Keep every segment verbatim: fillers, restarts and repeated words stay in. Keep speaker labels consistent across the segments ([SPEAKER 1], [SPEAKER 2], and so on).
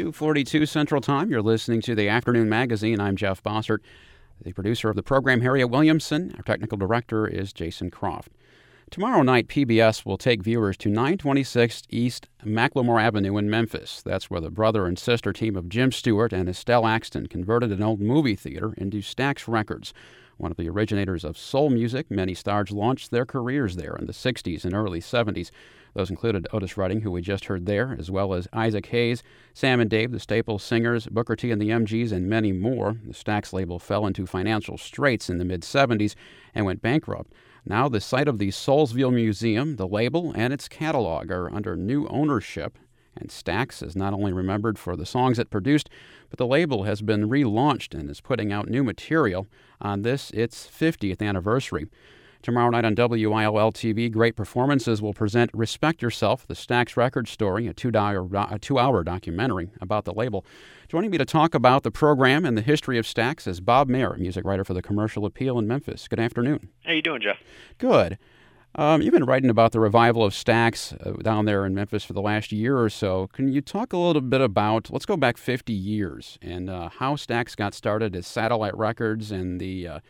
[SPEAKER 1] two forty-two Central Time. You're listening to the Afternoon Magazine. I'm Jeff Bossert, the producer of the program, Harriet Williamson. Our technical director is Jason Croft. Tomorrow night, P B S will take viewers to nine twenty-six East Macklemore Avenue in Memphis. That's where the brother and sister team of Jim Stewart and Estelle Axton converted an old movie theater into Stax Records. One of the originators of soul music, many stars launched their careers there in the sixties and early seventies. Those included Otis Redding, who we just heard there, as well as Isaac Hayes, Sam and Dave, the Staples Singers, Booker T and the M Gs, and many more. The Stax label fell into financial straits in the mid-seventies and went bankrupt. Now the site of the Soulsville Museum, the label, and its catalog are under new ownership, and Stax is not only remembered for the songs it produced, but the label has been relaunched and is putting out new material on this, its fiftieth anniversary. Tomorrow night on W I L L T V, Great Performances will present Respect Yourself, the Stax Records story, a two-hour, a two-hour documentary about the label. Joining me to talk about the program and the history of Stax is Bob Mehr, music writer for the Commercial Appeal in Memphis. Good afternoon.
[SPEAKER 2] How you doing, Jeff?
[SPEAKER 1] Good. Um, you've been writing about the revival of Stax uh, down there in Memphis for the last year or so. Can you talk a little bit about, let's go back fifty years, and uh, how Stax got started as Satellite Records and the uh,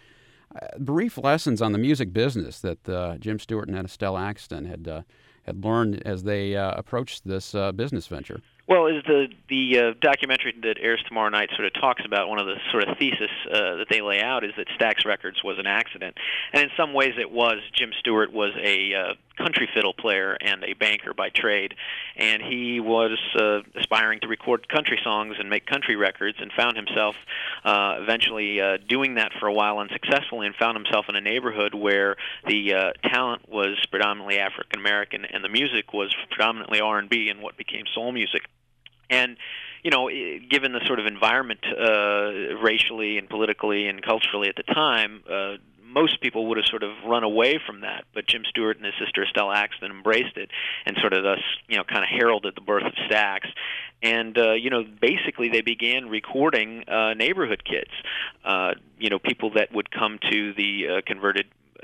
[SPEAKER 1] brief lessons on the music business that uh, Jim Stewart and Estelle Axton had uh, had learned as they uh, approached this uh, business venture?
[SPEAKER 2] Well, as the the uh, documentary that airs tomorrow night sort of talks about, one of the sort of thesis uh, that they lay out is that Stax Records was an accident, and in some ways it was. Jim Stewart was a uh, country fiddle player and a banker by trade, and he was uh, aspiring to record country songs and make country records, and found himself uh, eventually uh, doing that for a while unsuccessfully, and found himself in a neighborhood where the uh, talent was predominantly African American and the music was predominantly R and B and what became soul music. And, you know, given the sort of environment uh, racially and politically and culturally at the time, uh, most people would have sort of run away from that. But Jim Stewart and his sister Estelle Axton embraced it and sort of thus, you know, kind of heralded the birth of Stax. And, uh, you know, basically they began recording uh, neighborhood kids, uh, you know, people that would come to the uh, converted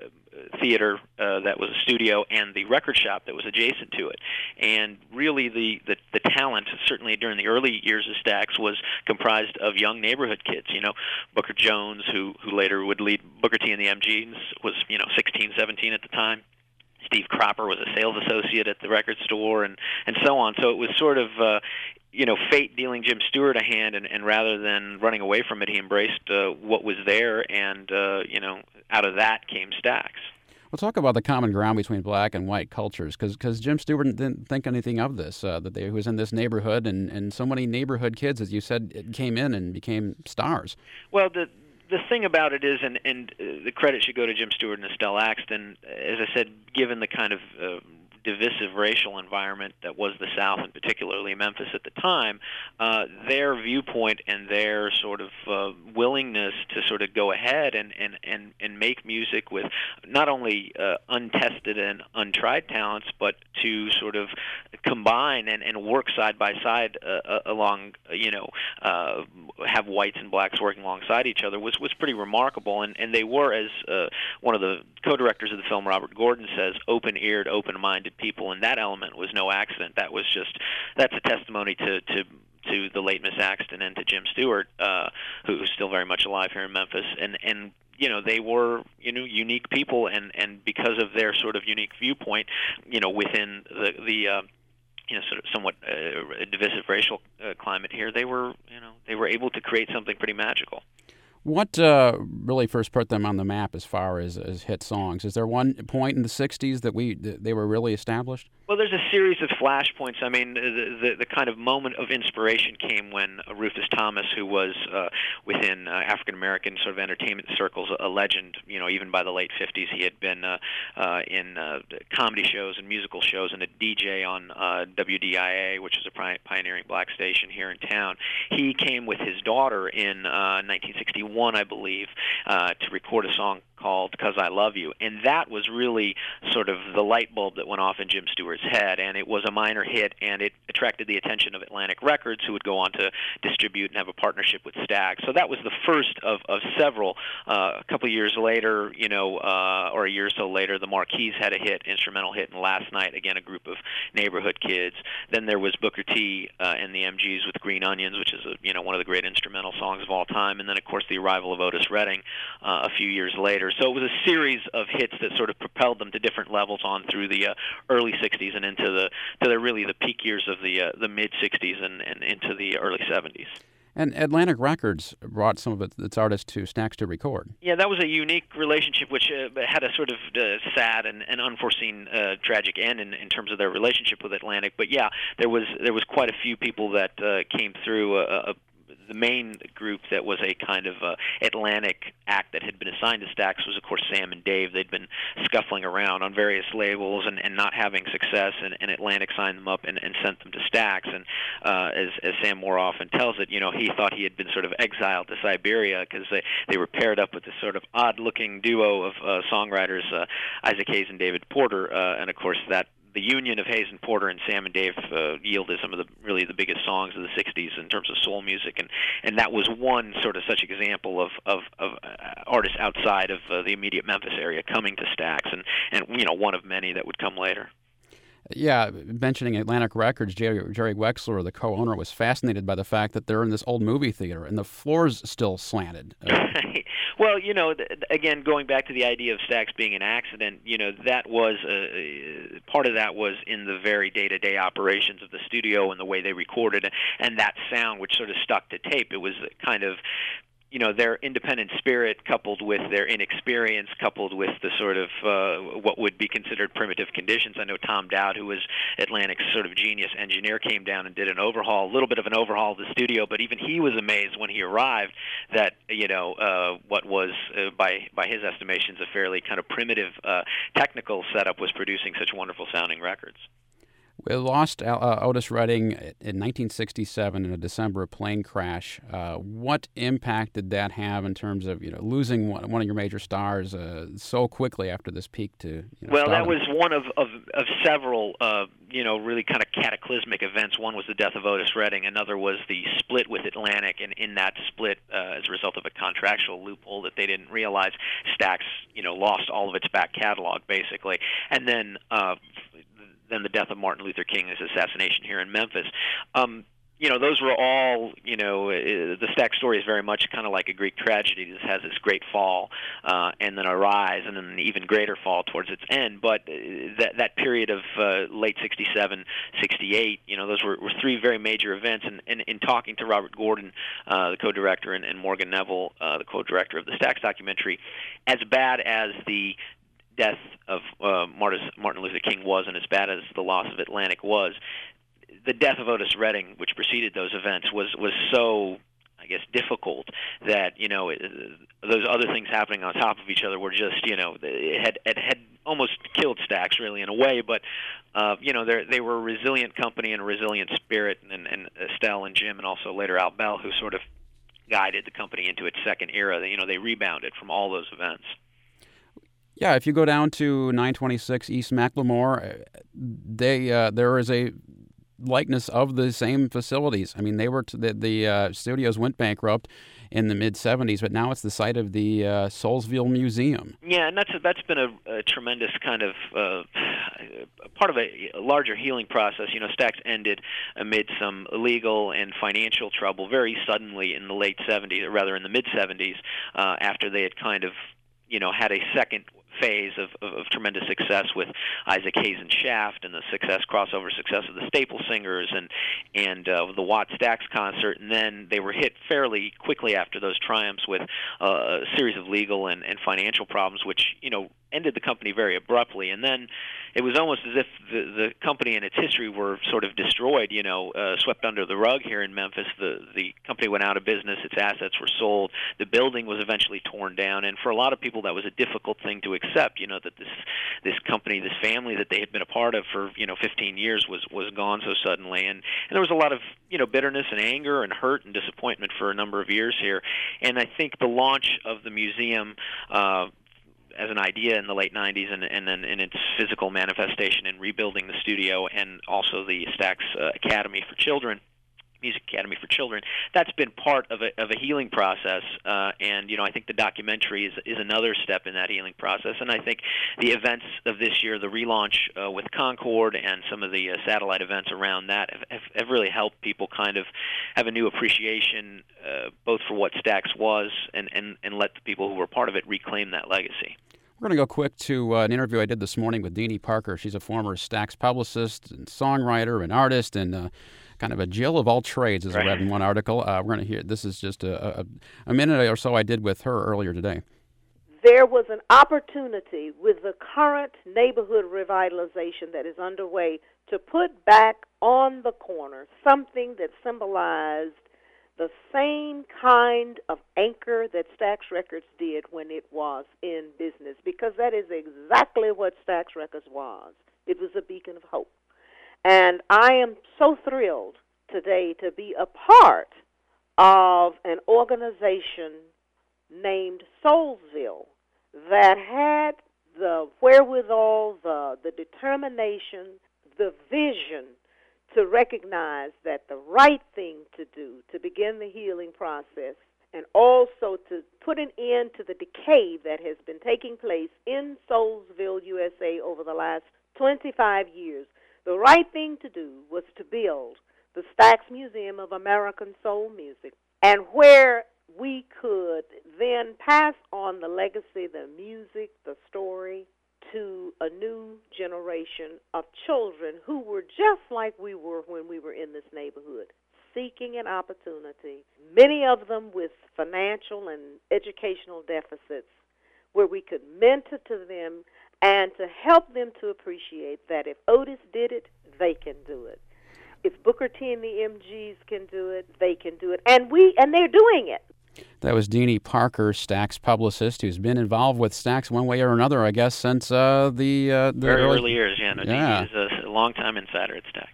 [SPEAKER 2] theater uh, that was a studio and the record shop that was adjacent to it. And really the, the, the talent, certainly during the early years of Stax, was comprised of young neighborhood kids. You know, Booker Jones, who, who later would lead Booker T and the M Gs, was, you know, sixteen, seventeen at the time. Steve Cropper was a sales associate at the record store, and, and so on. So it was sort of, uh, you know, fate dealing Jim Stewart a hand, and, and rather than running away from it, he embraced uh, what was there, and, uh, you know, out of that came Stax.
[SPEAKER 1] We'll talk about the common ground between black and white cultures, because Jim Stewart didn't think anything of this, uh, that they, he was in this neighborhood, and, and so many neighborhood kids, as you said, came in and became stars.
[SPEAKER 2] Well, the the thing about it is, and, and uh, the credit should go to Jim Stewart and Estelle Axton, as I said, given the kind of uh, divisive racial environment that was the South, and particularly Memphis at the time, uh, their viewpoint and their sort of uh, willingness to sort of go ahead and, and, and, and make music with not only uh, untested and untried talents, but to sort of combine and, and work side by side uh, along, you know, uh, have whites and blacks working alongside each other was, was pretty remarkable. And, and they were, as uh, one of the co-directors of the film, Robert Gordon, says, open-eared, open-minded people, and that element was no accident. That was just, that's a testimony to, to to the late Miss Axton and to Jim Stewart, uh, who's still very much alive here in Memphis. And, and you know, they were, you know, unique people, and, and because of their sort of unique viewpoint, you know, within the, the uh, you know, sort of somewhat uh, divisive racial uh, climate here, they were, you know, they were able to create something pretty magical.
[SPEAKER 1] What uh, really first put them on the map as far as, as hit songs? Is there one point in the sixties that we that they were really established?
[SPEAKER 2] Well, there's a series of flashpoints. I mean, the, the, the kind of moment of inspiration came when uh, Rufus Thomas, who was uh, within uh, African-American sort of entertainment circles, a legend, you know, even by the late fifties, he had been uh, uh, in uh, comedy shows and musical shows and a D J on uh, W D I A, which is a pioneering black station here in town. He came with his daughter in uh, nineteen sixty-one, I believe, uh, to record a song called "'Cause I Love You," and that was really sort of the light bulb that went off in Jim Stewart's head, and it was a minor hit, and it attracted the attention of Atlantic Records, who would go on to distribute and have a partnership with Stax. So that was the first of, of several. Uh, a couple of years later, you know, uh, or a year or so later, the Marquis had a hit, instrumental hit, and Last Night, again, a group of neighborhood kids. Then there was Booker T uh, and the M Gs with Green Onions, which is a, you know one of the great instrumental songs of all time. And then, of course, the arrival of Otis Redding uh, a few years later. So it was a series of hits that sort of propelled them to different levels on through the uh, early sixties and into the to the really the peak years of the uh, the mid sixties and, and into the early seventies.
[SPEAKER 1] And Atlantic Records brought some of its, its artists to Stax to record.
[SPEAKER 2] Yeah, that was a unique relationship, which uh, had a sort of uh, sad and, and unforeseen uh, tragic end in, in terms of their relationship with Atlantic. But yeah, there was there was quite a few people that uh, came through. Uh, the main group that was a kind of uh, Atlantic act that had been assigned to Stax was, of course, Sam and Dave. They'd been scuffling around on various labels and, and not having success, and, and Atlantic signed them up and, and sent them to Stax. And uh, as, as Sam more often tells it, you know, he thought he had been sort of exiled to Siberia because they, they were paired up with this sort of odd-looking duo of uh, songwriters, uh, Isaac Hayes and David Porter, uh, and, of course, that the union of Hayes and Porter and Sam and Dave uh, yielded some of the really the biggest songs of the sixties in terms of soul music, and, and that was one sort of such example of of, of uh, artists outside of uh, the immediate Memphis area coming to Stax, and, and you know one of many that would come later.
[SPEAKER 1] Yeah, mentioning Atlantic Records, Jerry, Jerry Wexler, the co-owner, was fascinated by the fact that they're in this old movie theater and the floor's still slanted. Uh,
[SPEAKER 2] Well, you know, th- again, going back to the idea of Stax being an accident, you know, that was uh, part of that was in the very day-to-day operations of the studio and the way they recorded, and that sound, which sort of stuck to tape. It was kind of, you know, their independent spirit coupled with their inexperience, coupled with the sort of uh, what would be considered primitive conditions. I know Tom Dowd, who was Atlantic's sort of genius engineer, came down and did an overhaul, a little bit of an overhaul of the studio, but even he was amazed when he arrived that, you know, uh, what was, uh, by by his estimations, a fairly kind of primitive uh, technical setup was producing such wonderful sounding records.
[SPEAKER 1] We lost uh, Otis Redding in nineteen sixty-seven in a December plane crash. Uh, what impact did that have in terms of you know losing one, one of your major stars uh, so quickly after this peak to? You know,
[SPEAKER 2] well,
[SPEAKER 1] stardom?
[SPEAKER 2] That was one of of, of several uh, you know really kind of cataclysmic events. One was the death of Otis Redding. Another was the split with Atlantic, and in that split, uh, as a result of a contractual loophole that they didn't realize, Stax you know lost all of its back catalog basically, and then. Uh, Then the death of Martin Luther King, his assassination here in Memphis. Um, you know, those were all, you know, uh, the Stax story is very much kind of like a Greek tragedy. This has this great fall uh, and then a rise and then an even greater fall towards its end. But uh, that that period of uh, late sixty-seven, sixty-eight, you know, those were, were three very major events. And, and in talking to Robert Gordon, uh, the co-director, and, and Morgan Neville, uh, the co-director of the Stax documentary, as bad as the death of uh, Martin Luther King was, and as bad as the loss of Atlantic was, the death of Otis Redding, which preceded those events, was was so, I guess, difficult that you know it, those other things happening on top of each other were just you know it had it had almost killed Stax really in a way, but uh, you know they they were a resilient company and a resilient spirit, and, and Estelle and Jim and also later Al Bell, who sort of guided the company into its second era. You know they rebounded from all those events.
[SPEAKER 1] Yeah, if you go down to nine twenty-six East McLemore, they uh, there is a likeness of the same facilities. I mean, they were t- the, the uh, studios went bankrupt in the mid seventies, but now it's the site of the uh, Soulsville Museum.
[SPEAKER 2] Yeah, and that's a, that's been a, a tremendous kind of uh, part of a, a larger healing process. You know, Stax ended amid some legal and financial trouble very suddenly in the late seventies, or rather in the mid seventies, uh, after they had kind of you know had a second phase of, of, of tremendous success with Isaac Hayes and Shaft and the success crossover success of the Staple Singers and and uh, the Watt Stax concert, and then they were hit fairly quickly after those triumphs with uh, a series of legal and, and financial problems, which you know ended the company very abruptly. And then it was almost as if the, the company and its history were sort of destroyed, you know, uh, swept under the rug here in Memphis. The the company went out of business, its assets were sold, the building was eventually torn down, and for a lot of people that was a difficult thing to accept, you know, that this this company, this family that they had been a part of for, you know, fifteen years was, was gone so suddenly. And, and there was a lot of, you know, bitterness and anger and hurt and disappointment for a number of years here. And I think the launch of the museum uh, as an idea in the late nineties, and, and then in its physical manifestation in rebuilding the studio and also the Stax uh, Academy for Children. Music Academy for Children. That's been part of a of a healing process, uh, and you know I think the documentary is is another step in that healing process. And I think the events of this year, the relaunch uh, with Concord and some of the uh, satellite events around that, have, have, have really helped people kind of have a new appreciation, uh, both for what Stax was, and, and and let the people who were part of it reclaim that legacy.
[SPEAKER 1] We're going to go quick to uh, an interview I did this morning with Deanie Parker. She's a former Stax publicist and songwriter and artist, and uh, kind of a Jill of all trades, as right. I read in one article. Uh, we're going to hear, this is just a, a, a minute or so I did with her earlier today.
[SPEAKER 3] There was an opportunity with the current neighborhood revitalization that is underway to put back on the corner something that symbolized the same kind of anchor that Stax Records did when it was in business, because that is exactly what Stax Records was. It was a beacon of hope. And I am so thrilled today to be a part of an organization named Soulsville that had the wherewithal, the, the determination, the vision to recognize that the right thing to do to begin the healing process, and also to put an end to the decay that has been taking place in Soulsville, U S A over the last twenty-five years. The right thing to do was to build the Stax Museum of American Soul Music, and where we could then pass on the legacy, the music, the story, to a new generation of children who were just like we were when we were in this neighborhood, seeking an opportunity, many of them with financial and educational deficits, where we could mentor to them and to help them to appreciate that if Otis did it, they can do it. If Booker T and the M Gs can do it, they can do it. And we and they're doing it.
[SPEAKER 1] That was Deanie Parker, Stax publicist, who's been involved with Stax one way or another, I guess, since uh, the, uh, the
[SPEAKER 2] very
[SPEAKER 1] early,
[SPEAKER 2] early years. Yeah, no,
[SPEAKER 1] yeah.
[SPEAKER 2] Deanie is a long-time insider at Stax.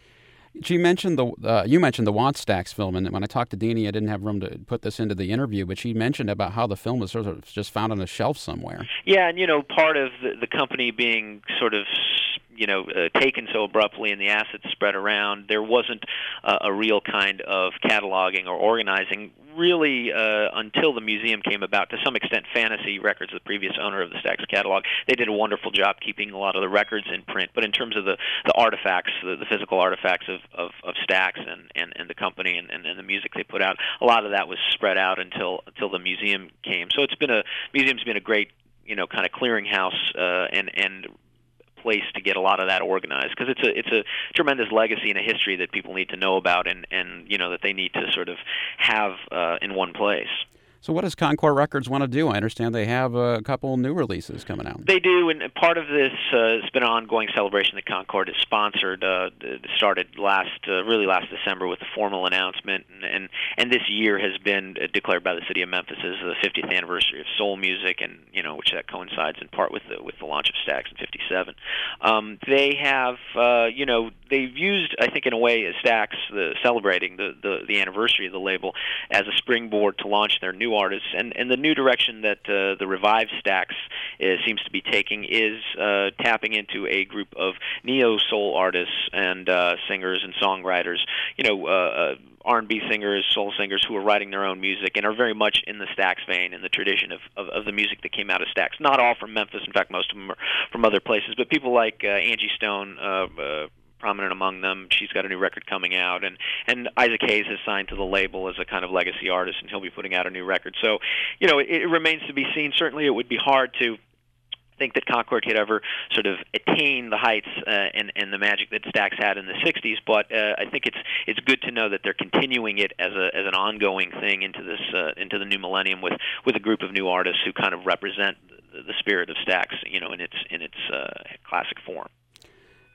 [SPEAKER 1] She mentioned the uh, you mentioned the Want Stax film, and when I talked to Deanie, I didn't have room to put this into the interview, but she mentioned about how the film was sort of just found on a shelf somewhere.
[SPEAKER 2] Yeah, and you know, part of the, the company being sort of you know uh, taken so abruptly and the assets spread around, there wasn't uh, a real kind of cataloging or organizing really uh, until the museum came about. To some extent, Fantasy Records, the previous owner of the Stax catalog, they did a wonderful job keeping a lot of the records in print. But in terms of the, the artifacts, the, the physical artifacts of, of, of Stax and, and, and the company and, and, and the music they put out, a lot of that was spread out until until the museum came. So it's been a museum's been a great you know kind of clearinghouse uh, and and place to get a lot of that organized, because it's a it's a tremendous legacy and a history that people need to know about, and and you know that they need to sort of have uh, in one place.
[SPEAKER 1] So what does Concord Records want to do? I understand they have a couple new releases coming out.
[SPEAKER 2] They do, and part of this uh, has been an ongoing celebration that Concord has sponsored. Uh, it started last, uh, really last December with a formal announcement, and, and and this year has been declared by the city of Memphis as the fiftieth anniversary of soul music, and you know which that coincides in part with the with the launch of Stax in fifty-seven. Um, they have, uh, you know, they've used, I think, in a way, as Stax, the celebrating the, the the anniversary of the label as a springboard to launch their new artists, and and the new direction that uh, the revived Stax is, seems to be taking is uh, tapping into a group of neo soul artists and uh, singers and songwriters, you know, uh, uh, R and B singers, soul singers who are writing their own music and are very much in the Stax vein, in the tradition of, of, of the music that came out of Stax. Not all from Memphis, in fact, most of them are from other places, but people like uh, Angie Stone, uh, uh, prominent among them. She's got a new record coming out, and and Isaac Hayes is signed to the label as a kind of legacy artist, and he'll be putting out a new record. So, you know, it, it remains to be seen. Certainly, it would be hard to think that Concord could ever sort of attain the heights uh, and and the magic that Stax had in the sixties, but uh, I think it's it's good to know that they're continuing it as a as an ongoing thing into this uh, into the new millennium with with a group of new artists who kind of represent the, the spirit of Stax, you know, in its in its uh, classic form.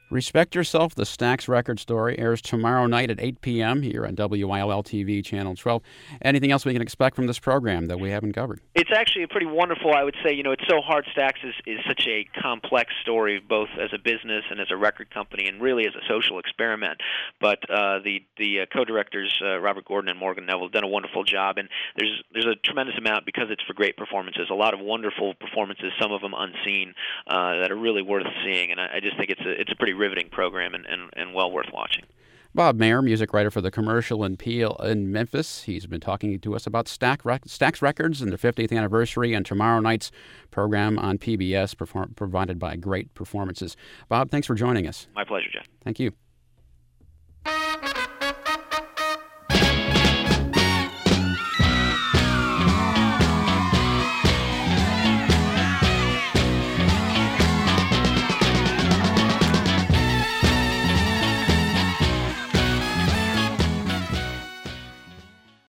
[SPEAKER 1] Respect Yourself, the Stax Record Story, airs tomorrow night at eight p.m. here on W I L L T V Channel twelve. Anything else we can expect from this program that we haven't covered?
[SPEAKER 2] It's actually a pretty wonderful, I would say, you know, It's So Hard Stax is, is such a complex story, both as a business and as a record company, and really as a social experiment. But uh, the the uh, co-directors, uh, Robert Gordon and Morgan Neville, have done a wonderful job, and there's there's a tremendous amount, because it's for great performances, a lot of wonderful performances, some of them unseen, uh, that are really worth seeing, and I, I just think it's a, it's a pretty riveting program and, and, and well worth watching.
[SPEAKER 1] Bob Mehr, music writer for The Commercial and Peel in Memphis. He's been talking to us about Stax, Rec- Stax Records and their fiftieth anniversary and tomorrow night's program on P B S, perform- provided by Great Performances. Bob, thanks for joining us.
[SPEAKER 2] My pleasure, Jeff.
[SPEAKER 1] Thank you.